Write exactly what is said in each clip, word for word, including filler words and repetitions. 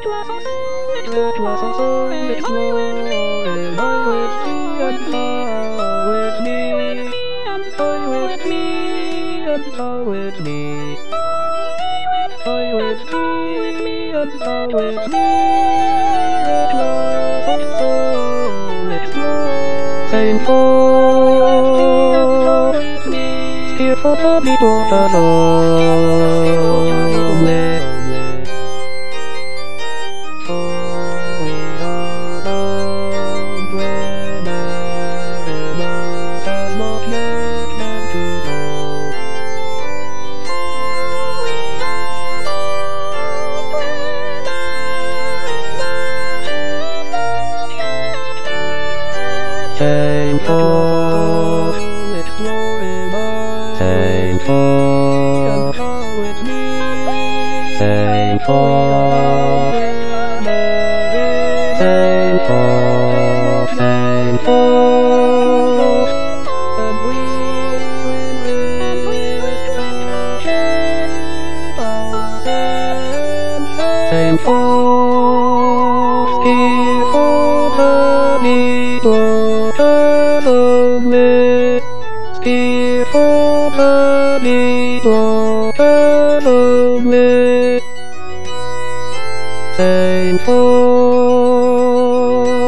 It was a story exploring. Toy with me and toy with me. Toy with me and toy with me. Toy with me and toy with me. It was a story exploring. Painful. Fearful to be born lonely. Painful, exploring my painful, with me, painful, painful, painful, and we painful, fearful, honey, lonely, fearful, honey, lonely, painful,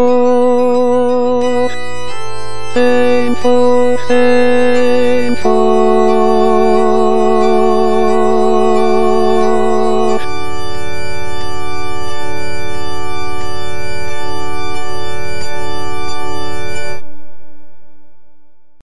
painful, painful, painful.